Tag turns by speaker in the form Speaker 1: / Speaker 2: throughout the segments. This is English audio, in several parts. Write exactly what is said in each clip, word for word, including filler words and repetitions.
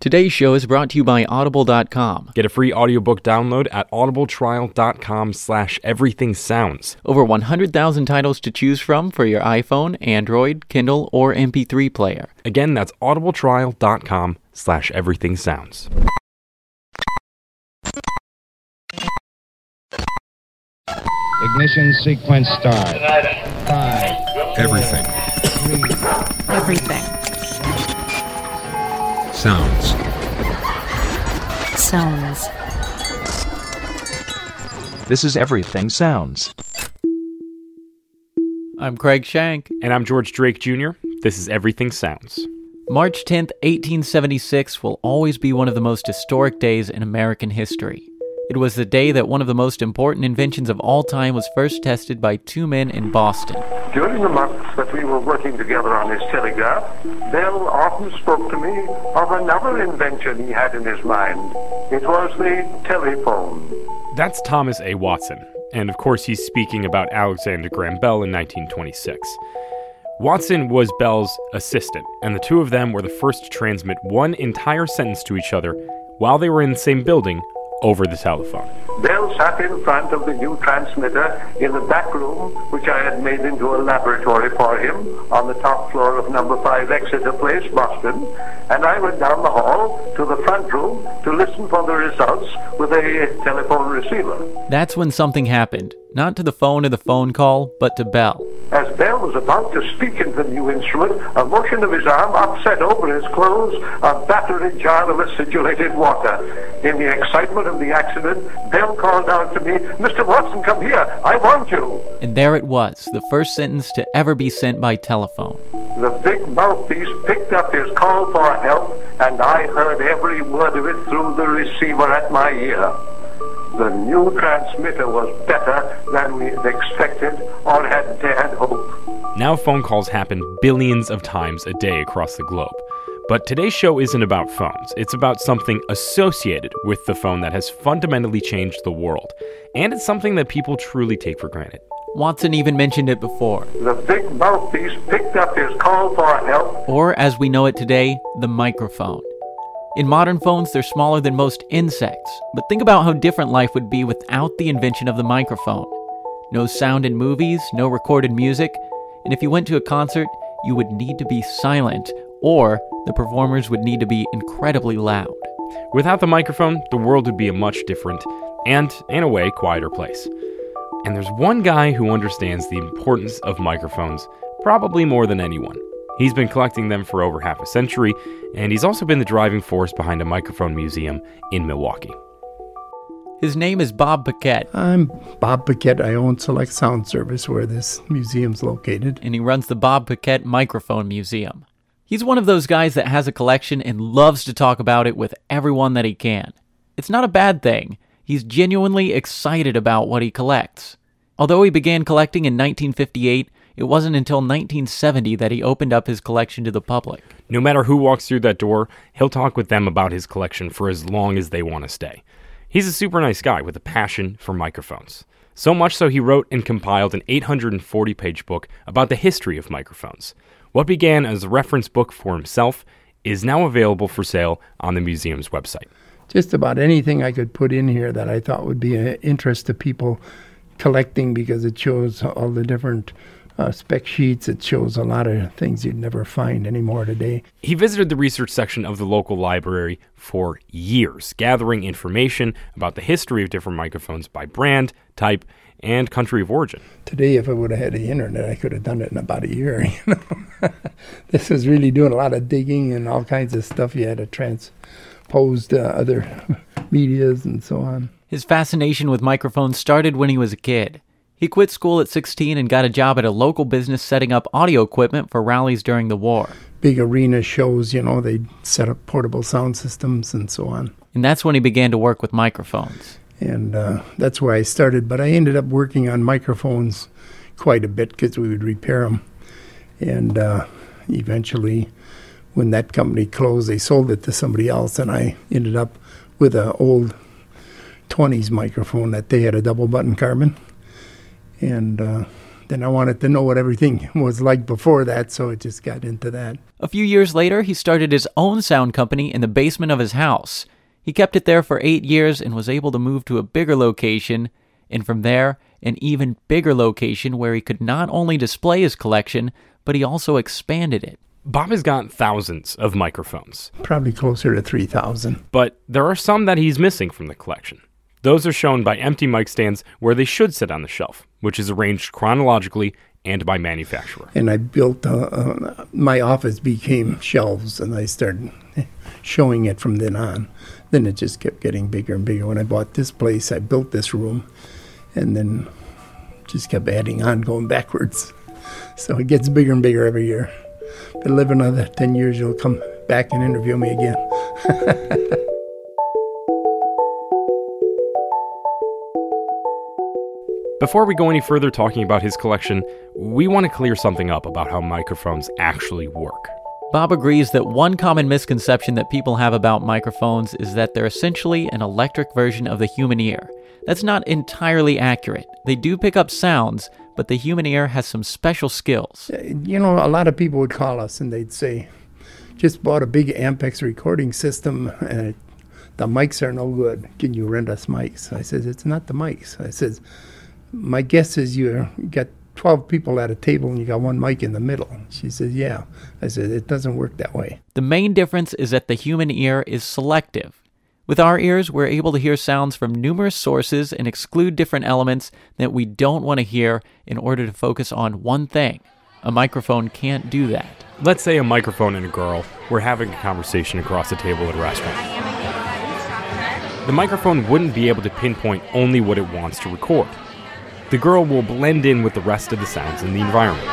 Speaker 1: Today's show is brought to you by Audible dot com.
Speaker 2: Get a free audiobook download at audibletrial.com slash everythingsounds.
Speaker 1: Over one hundred thousand titles to choose from for your iPhone, Android, Kindle, or M P three player.
Speaker 2: Again, that's audibletrial.com slash everythingsounds.
Speaker 3: Ignition sequence start. Five.
Speaker 4: Everything.
Speaker 3: Three.
Speaker 5: Everything.
Speaker 4: Sounds.
Speaker 5: Sounds.
Speaker 6: This is Everything Sounds.
Speaker 1: I'm Craig Shank.
Speaker 2: And I'm George Drake Junior This is Everything Sounds.
Speaker 1: March tenth, eighteen seventy-six will always be one of the most historic days in American history. It was the day that one of the most important inventions of all time was first tested by two men in Boston.
Speaker 7: During the months that we were working together on his telegraph, Bell often spoke to me of another invention he had in his mind. It was the telephone.
Speaker 2: That's Thomas A. Watson, and of course he's speaking about Alexander Graham Bell in nineteen twenty-six. Watson was Bell's assistant, and the two of them were the first to transmit one entire sentence to each other while they were in the same building over the telephone.
Speaker 7: Bell sat in front of the new transmitter in the back room, which I had made into a laboratory for him on the top floor of number five Exeter Place, Boston, and I went down the hall to the front room to listen for the results with a telephone receiver.
Speaker 1: That's when something happened, not to the phone or the phone call, but to Bell.
Speaker 7: As Bell was about to speak into the new instrument, a motion of his arm upset over his clothes a battered jar of acidulated water. In the excitement of the accident, Bell called out to me, "Mister Watson, come here, I want you."
Speaker 1: And there it was, the first sentence to ever be sent by telephone.
Speaker 7: The big mouthpiece picked up his call for help, and I heard every word of it through the receiver at my ear. The new transmitter was better than we had expected or had dared hope.
Speaker 2: Now phone calls happen billions of times a day across the globe. But today's show isn't about phones. It's about something associated with the phone that has fundamentally changed the world. And it's something that people truly take for granted.
Speaker 1: Watson even mentioned it before.
Speaker 7: The big mouthpiece picked up his call for help.
Speaker 1: Or, as we know it today, the microphone. In modern phones, they're smaller than most insects, but think about how different life would be without the invention of the microphone. No sound in movies, no recorded music, and if you went to a concert, you would need to be silent, or the performers would need to be incredibly loud.
Speaker 2: Without the microphone, the world would be a much different, and, in a way, quieter place. And there's one guy who understands the importance of microphones, probably more than anyone. He's been collecting them for over half a century, and he's also been the driving force behind a microphone museum in Milwaukee.
Speaker 1: His name is Bob Paquette.
Speaker 8: I'm Bob Paquette. I own Select Sound Service, where this museum's located.
Speaker 1: And he runs the Bob Paquette Microphone Museum. He's one of those guys that has a collection and loves to talk about it with everyone that he can. It's not a bad thing. He's genuinely excited about what he collects. Although he began collecting in nineteen fifty-eight, it wasn't until nineteen seventy that he opened up his collection to the public.
Speaker 2: No matter who walks through that door, he'll talk with them about his collection for as long as they want to stay. He's a super nice guy with a passion for microphones. So much so he wrote and compiled an eight hundred forty page book about the history of microphones. What began as a reference book for himself is now available for sale on the museum's website.
Speaker 8: Just about anything I could put in here that I thought would be of interest to people collecting, because it shows all the different Uh, spec sheets. It shows a lot of things you'd never find anymore today.
Speaker 2: He visited the research section of the local library for years, gathering information about the history of different microphones by brand, type, and country of origin.
Speaker 8: Today, if I would have had the internet, I could have done it in about a year. You know, this is really doing a lot of digging and all kinds of stuff. You had to transpose uh, other medias and so on.
Speaker 1: His fascination with microphones started when he was a kid. He quit school at sixteen and got a job at a local business setting up audio equipment for rallies during the war.
Speaker 8: Big arena shows, you know, they'd set up portable sound systems and so on.
Speaker 1: And that's when he began to work with microphones.
Speaker 8: And uh, that's where I started. But I ended up working on microphones quite a bit because we would repair them. And uh, eventually, when that company closed, they sold it to somebody else. And I ended up with an old twenties microphone that they had, a double button Carbon. And uh, and I wanted to know what everything was like before that, so it just got into that.
Speaker 1: A few years later, he started his own sound company in the basement of his house. He kept it there for eight years and was able to move to a bigger location, and from there, an even bigger location where he could not only display his collection, but he also expanded it.
Speaker 2: Bob has got thousands of microphones.
Speaker 8: Probably closer to three thousand.
Speaker 2: But there are some that he's missing from the collection. Those are shown by empty mic stands where they should sit on the shelf, which is arranged chronologically and by manufacturer.
Speaker 8: And I built, uh, uh, my office became shelves, and I started showing it from then on. Then it just kept getting bigger and bigger. When I bought this place, I built this room, and then just kept adding on, going backwards. So it gets bigger and bigger every year. If I live another ten years, you'll come back and interview me again.
Speaker 2: Before we go any further talking about his collection, we want to clear something up about how microphones actually work.
Speaker 1: Bob agrees that one common misconception that people have about microphones is that they're essentially an electric version of the human ear. That's not entirely accurate. They do pick up sounds, but the human ear has some special skills.
Speaker 8: You know, a lot of people would call us and they'd say, just bought a big Ampex recording system and it, the mics are no good. Can you rent us mics? I said, it's not the mics. I said, my guess is you got twelve people at a table and you got one mic in the middle. She says, yeah. I said, it doesn't work that way.
Speaker 1: The main difference is that the human ear is selective. With our ears, we're able to hear sounds from numerous sources and exclude different elements that we don't want to hear in order to focus on one thing. A microphone can't do that.
Speaker 2: Let's say a microphone and a girl were having a conversation across a table at a restaurant. The microphone wouldn't be able to pinpoint only what it wants to record. The girl will blend in with the rest of the sounds in the environment.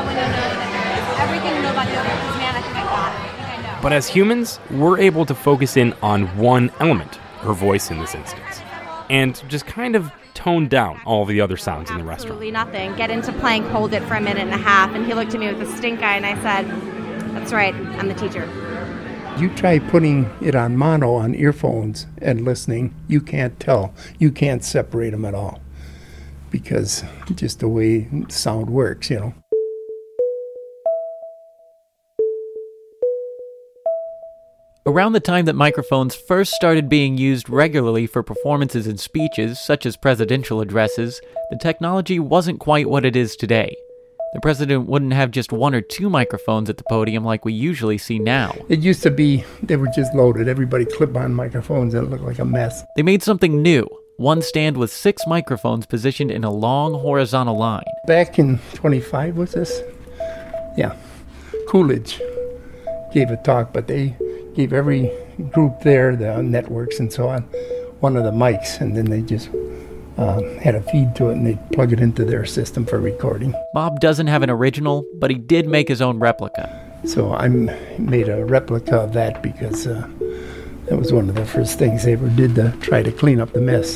Speaker 2: But as humans, we're able to focus in on one element, her voice in this instance, and just kind of tone down all the other sounds in the restaurant.
Speaker 4: Absolutely nothing. Get into playing Hold It for a minute and a half, and he looked at me with a stink eye, and I said, that's right, I'm the teacher.
Speaker 8: You try putting it on mono on earphones and listening, you can't tell. You can't separate them at all. Because just the way sound works, you know.
Speaker 1: Around the time that microphones first started being used regularly for performances and speeches, such as presidential addresses, the technology wasn't quite what it is today. The president wouldn't have just one or two microphones at the podium like we usually see now.
Speaker 8: It used to be, they were just loaded. Everybody clip-on microphones and it looked like a mess.
Speaker 1: They made something new. One stand with six microphones positioned in a long horizontal line.
Speaker 8: Back in twenty-five, was this? Yeah. Coolidge gave a talk, but they gave every group there, the networks and so on, one of the mics, and then they just uh, had a feed to it, and they'd plug it into their system for recording.
Speaker 1: Bob doesn't have an original, but he did make his own replica. So
Speaker 8: I made a replica of that because uh, that was one of the first things they ever did to try to clean up the mess.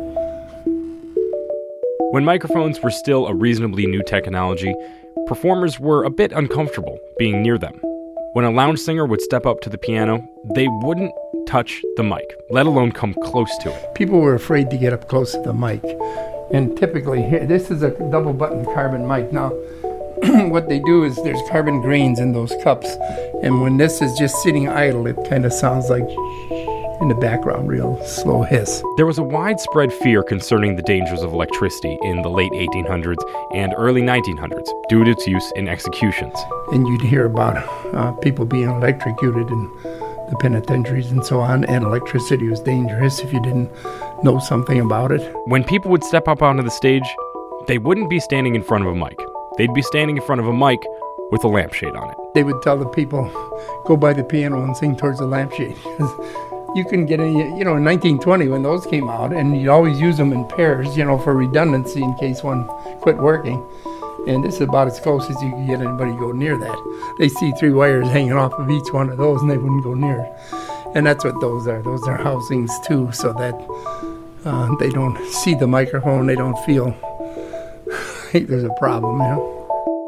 Speaker 2: When microphones were still a reasonably new technology, performers were a bit uncomfortable being near them. When a lounge singer would step up to the piano, they wouldn't touch the mic, let alone come close to it.
Speaker 8: People were afraid to get up close to the mic. And typically, here, this is a double button carbon mic. Now, what they do is there's carbon grains in those cups. And when this is just sitting idle, it kind of sounds like in the background, real slow hiss.
Speaker 2: There was a widespread fear concerning the dangers of electricity in the late eighteen hundreds and early nineteen hundreds due to its use in executions.
Speaker 8: And you'd hear about uh, people being electrocuted in the penitentiaries and so on, and electricity was dangerous if you didn't know something about it.
Speaker 2: When people would step up onto the stage, they wouldn't be standing in front of a mic. They'd be standing in front of a mic with a lampshade on it.
Speaker 8: They would tell the people, go by the piano and sing towards the lampshade. You couldn't get any, you know, in nineteen twenty when those came out, and you always use them in pairs, you know, for redundancy in case one quit working. And this is about as close as you can get anybody to go near that. They see three wires hanging off of each one of those, and they wouldn't go near it. And that's what those are. Those are housings, too, so that uh, they don't see the microphone, they don't feel like there's a problem, you know.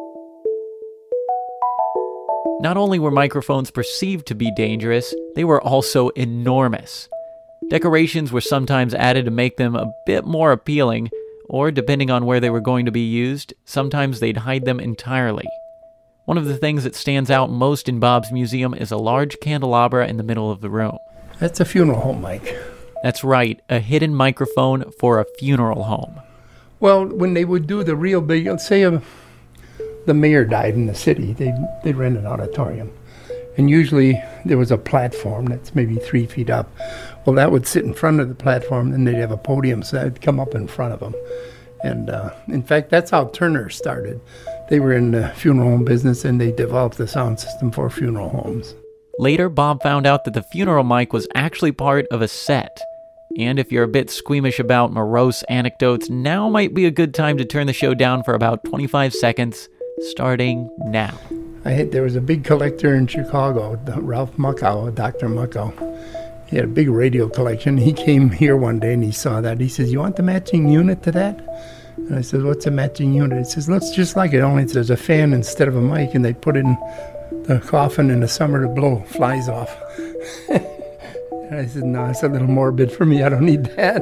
Speaker 1: Not only were microphones perceived to be dangerous, they were also enormous. Decorations were sometimes added to make them a bit more appealing, or depending on where they were going to be used, sometimes they'd hide them entirely. One of the things that stands out most in Bob's museum is a large candelabra in the middle of the room.
Speaker 8: That's a funeral home mic.
Speaker 1: That's right, a hidden microphone for a funeral home.
Speaker 8: Well, when they would do the real big, let's say a, the mayor died in the city, they they rent an auditorium. And usually there was a platform that's maybe three feet up. Well, that would sit in front of the platform, and they'd have a podium, so that would come up in front of them. And uh, in fact, that's how Turner started. They were in the funeral home business, and they developed the sound system for funeral homes.
Speaker 1: Later, Bob found out that the funeral mic was actually part of a set. And if you're a bit squeamish about morose anecdotes, now might be a good time to turn the show down for about twenty-five seconds, starting now.
Speaker 8: I had, there was a big collector in Chicago, Ralph Muckow, Doctor Muckow. He had a big radio collection. He came here one day and he saw that. He says, "You want the matching unit to that?" And I said, "What's a matching unit?" He says, "Looks just like it, only there's a fan instead of a mic, and they put it in the coffin in the summer to blow flies off." And I said, "No, it's a little morbid for me. I don't need that."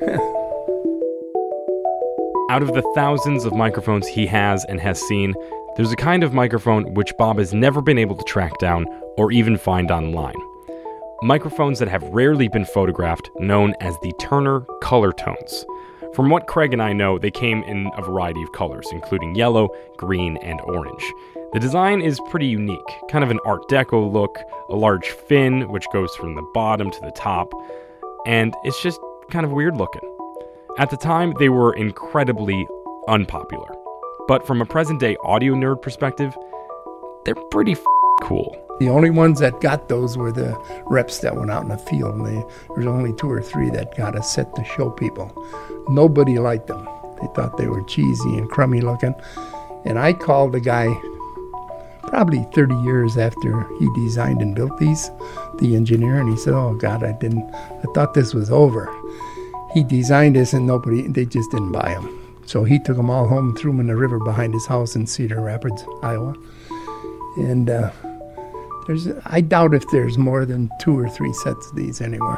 Speaker 2: Out of the thousands of microphones he has and has seen, there's a kind of microphone which Bob has never been able to track down or even find online. Microphones that have rarely been photographed, known as the Turner color tones. From what Craig and I know, they came in a variety of colors, including yellow, green, and orange. The design is pretty unique, kind of an Art Deco look, a large fin which goes from the bottom to the top, and it's just kind of weird looking. At the time, they were incredibly unpopular. But from a present-day audio nerd perspective, they're pretty f***ing cool.
Speaker 8: The only ones that got those were the reps that went out in the field. And they, there was only two or three that got a set to show people. Nobody liked them. They thought they were cheesy and crummy looking. And I called the guy probably thirty years after he designed and built these, the engineer, and he said, "Oh God, I didn't, I thought this was over." He designed this and nobody, they just didn't buy them. So he took them all home and threw them in the river behind his house in Cedar Rapids, Iowa. And uh, there's, I doubt if there's more than two or three sets of these anywhere.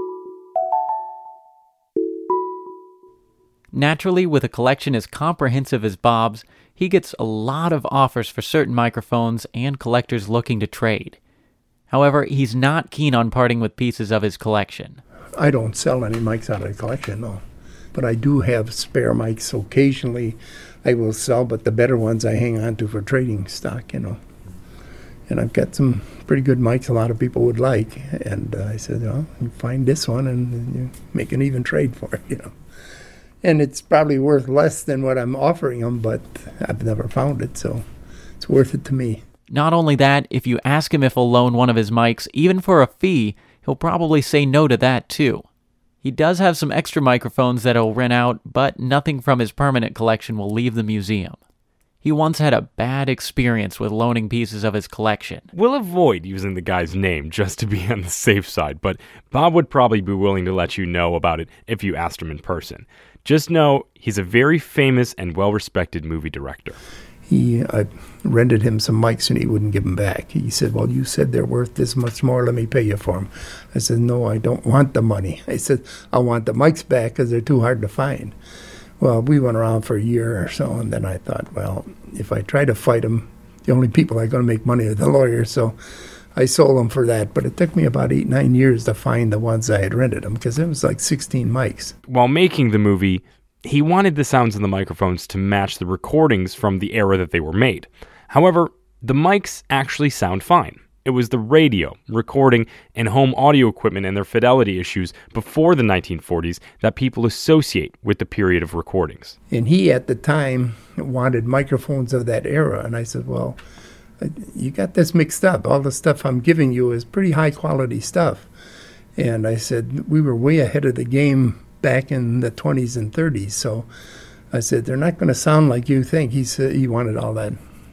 Speaker 1: Naturally, with a collection as comprehensive as Bob's, he gets a lot of offers for certain microphones and collectors looking to trade. However, he's not keen on parting with pieces of his collection.
Speaker 8: I don't sell any mics out of the collection, no. But I do have spare mics occasionally I will sell, but the better ones I hang on to for trading stock, you know. And I've got some pretty good mics a lot of people would like. And uh, I said, well, you find this one and, and you make an even trade for it, you know. And it's probably worth less than what I'm offering them, but I've never found it, so it's worth it to me.
Speaker 1: Not only that, if you ask him if he'll loan one of his mics, even for a fee, he'll probably say no to that too. He does have some extra microphones that he'll rent out, but nothing from his permanent collection will leave the museum. He once had a bad experience with loaning pieces of his collection.
Speaker 2: We'll avoid using the guy's name just to be on the safe side, but Bob would probably be willing to let you know about it if you asked him in person. Just know he's a very famous and well-respected movie director.
Speaker 8: He, I rented him some mics and he wouldn't give them back. He said, "Well, you said they're worth this much more, let me pay you for them." I said, "No, I don't want the money." I said, "I want the mics back because they're too hard to find." Well, we went around for a year or so, and then I thought, well, if I try to fight them, the only people that are going to make money are the lawyers, so I sold them for that. But it took me about eight, nine years to find the ones I had rented them, because it was like sixteen mics.
Speaker 2: While making the movie, he wanted the sounds in the microphones to match the recordings from the era that they were made. However, the mics actually sound fine. It was the radio, recording, and home audio equipment and their fidelity issues before the nineteen forties that people associate with the period of recordings.
Speaker 8: And he, at the time, wanted microphones of that era. And I said, well, you got this mixed up. All the stuff I'm giving you is pretty high-quality stuff. And I said, we were way ahead of the game back in the twenties and thirties. So I said, they're not going to sound like you think. He said he wanted all that,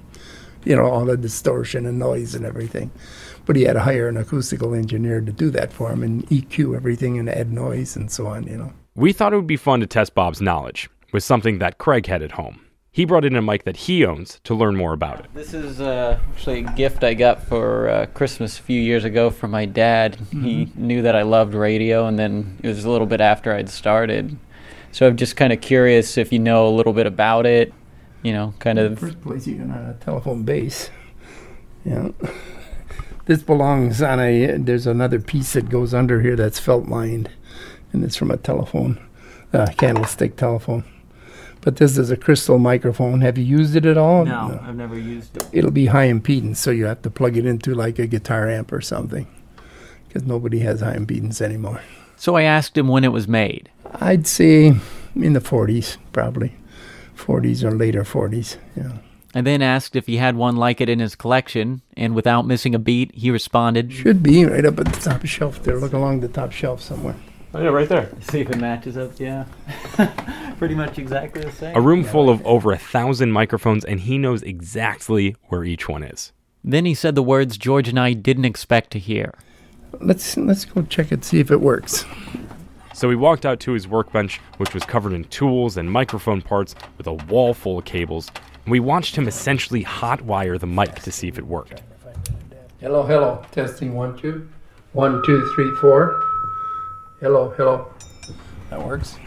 Speaker 8: you know, all the distortion and noise and everything. But he had to hire an acoustical engineer to do that for him and E Q everything and add noise and so on, you know.
Speaker 2: We thought it would be fun to test Bob's knowledge with something that Craig had at home. He brought in a mic that he owns to learn more about it.
Speaker 1: This is uh, actually a gift I got for uh, Christmas a few years ago from my dad. Mm-hmm. He knew that I loved radio, and then it was a little bit after I'd started. So I'm just kind of curious if you know a little bit about it, you know, kind
Speaker 8: In
Speaker 1: of...
Speaker 8: the first place, you're on a telephone base. Yeah. This belongs on a, there's another piece that goes under here that's felt lined, and it's from a telephone, uh, candlestick telephone. But this is a crystal microphone. Have you used it at all?
Speaker 1: No, no, I've never used it.
Speaker 8: It'll be high impedance, so you have to plug it into like a guitar amp or something, because nobody has high impedance anymore.
Speaker 1: So I asked him when it was made.
Speaker 8: I'd say in the forties, probably. forties or later forties, yeah.
Speaker 1: I then asked if he had one like it in his collection, and without missing a beat, he responded,
Speaker 8: Should be right up at the top shelf there. Look along the top shelf somewhere.
Speaker 2: Oh, yeah, right there.
Speaker 1: See if it matches up, yeah. Pretty much exactly the same.
Speaker 2: A room full of over a thousand microphones, and he knows exactly where each one is.
Speaker 1: Then he said the words George and I didn't expect to hear.
Speaker 8: Let's let's go check it, see if it works.
Speaker 2: So we walked out to his workbench, which was covered in tools and microphone parts with a wall full of cables, and we watched him essentially hot wire the mic to see if it worked.
Speaker 8: Hello, hello. Testing one, two. One, two, three, four. Hello, hello. That works.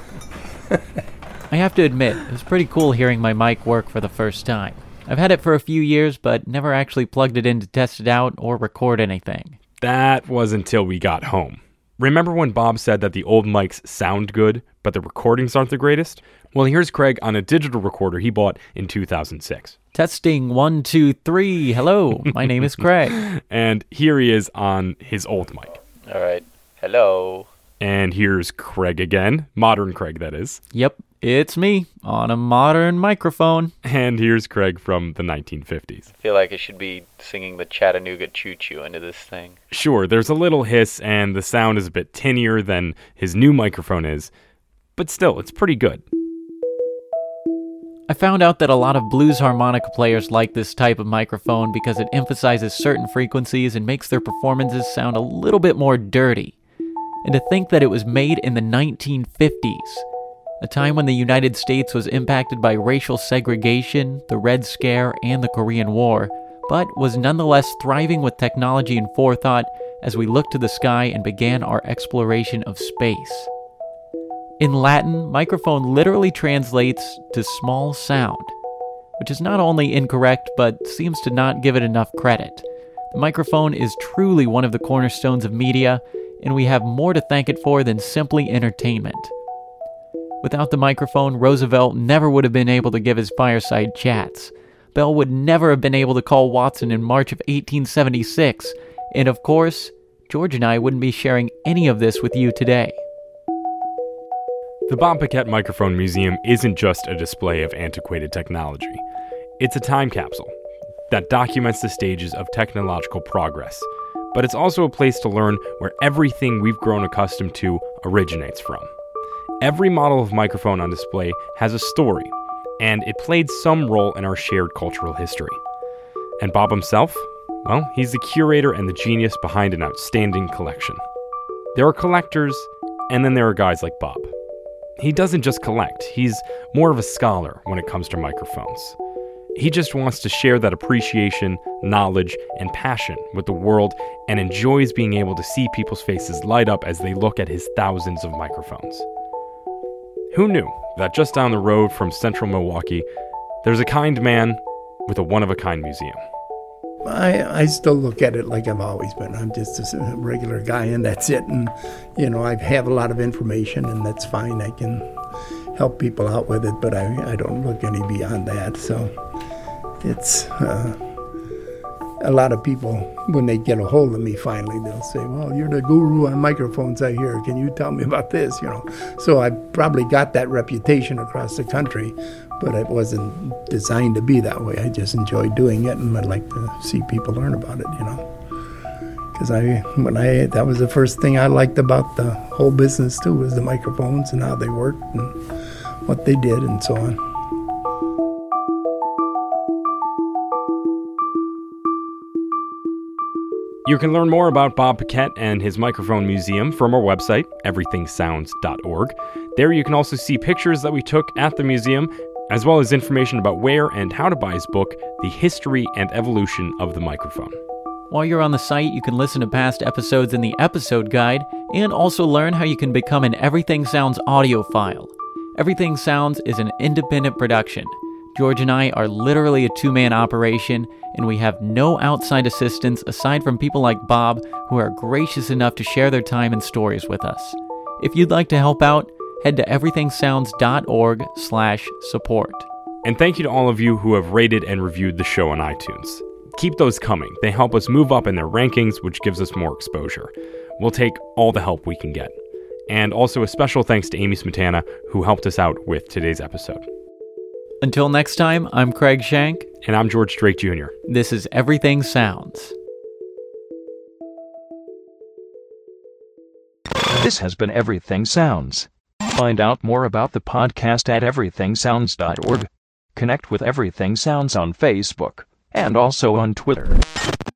Speaker 1: I have to admit, it was pretty cool hearing my mic work for the first time. I've had it for a few years, but never actually plugged it in to test it out or record anything.
Speaker 2: That was until we got home. Remember when Bob said that the old mics sound good, but the recordings aren't the greatest? Well, here's Craig on a digital recorder he bought in two thousand six.
Speaker 1: Testing one, two, three. Hello, my name is Craig.
Speaker 2: And here he is on his old mic.
Speaker 5: All right. Hello.
Speaker 2: And here's Craig again. Modern Craig, that is.
Speaker 1: Yep, it's me on a modern microphone.
Speaker 2: And here's Craig from the nineteen fifties.
Speaker 5: I feel like I should be singing the Chattanooga Choo Choo into this thing.
Speaker 2: Sure, there's a little hiss and the sound is a bit tinnier than his new microphone is, but still, it's pretty good.
Speaker 1: I found out that a lot of blues harmonica players like this type of microphone because it emphasizes certain frequencies and makes their performances sound a little bit more dirty. And to think that it was made in the nineteen fifties, a time when the United States was impacted by racial segregation, the Red Scare, and the Korean War, but was nonetheless thriving with technology and forethought as we looked to the sky and began our exploration of space. In Latin, microphone literally translates to small sound, which is not only incorrect, but seems to not give it enough credit. The microphone is truly one of the cornerstones of media, and we have more to thank it for than simply entertainment. Without the microphone, Roosevelt never would have been able to give his fireside chats. Bell would never have been able to call Watson in March of eighteen seventy-six, and of course, George and I wouldn't be sharing any of this with you today.
Speaker 2: The Bob Paquette Microphone Museum isn't just a display of antiquated technology. It's a time capsule that documents the stages of technological progress, but it's also a place to learn where everything we've grown accustomed to originates from. Every model of microphone on display has a story, and it played some role in our shared cultural history. And Bob himself? Well, he's the curator and the genius behind an outstanding collection. There are collectors, and then there are guys like Bob. He doesn't just collect, he's more of a scholar when it comes to microphones. He just wants to share that appreciation, knowledge, and passion with the world and enjoys being able to see people's faces light up as they look at his thousands of microphones. Who knew that just down the road from central Milwaukee, there's a kind man with a one-of-a-kind museum?
Speaker 8: I, I still look at it like I've always been. I'm just a regular guy, and that's it. And, you know, I have a lot of information, and that's fine. I can help people out with it, but I, I don't look any beyond that. So it's uh, a lot of people, when they get a hold of me finally, they'll say, well, you're the guru on microphones, I hear. Can you tell me about this? You know, so I probably got that reputation across the country, but it wasn't designed to be that way. I just enjoy doing it, and I'd like to see people learn about it, you know. Because I, when I, that was the first thing I liked about the whole business too, was the microphones and how they worked and what they did and so on.
Speaker 2: You can learn more about Bob Paquette and his microphone museum from our website, everything sounds dot org. There you can also see pictures that we took at the museum, as well as information about where and how to buy his book, The History and Evolution of the Microphone.
Speaker 1: While you're on the site, you can listen to past episodes in the episode guide, and also learn how you can become an Everything Sounds audiophile. Everything Sounds is an independent production. George and I are literally a two-man operation, and we have no outside assistance aside from people like Bob, who are gracious enough to share their time and stories with us. If you'd like to help out, head to everythingsounds.org slash support.
Speaker 2: And thank you to all of you who have rated and reviewed the show on iTunes. Keep those coming. They help us move up in their rankings, which gives us more exposure. We'll take all the help we can get. And also a special thanks to Amy Smetana, who helped us out with today's episode.
Speaker 1: Until next time, I'm Craig Shank.
Speaker 2: And I'm George Drake Junior
Speaker 1: This is Everything Sounds.
Speaker 6: This has been Everything Sounds. Find out more about the podcast at everything sounds dot org. Connect with Everything Sounds on Facebook and also on Twitter.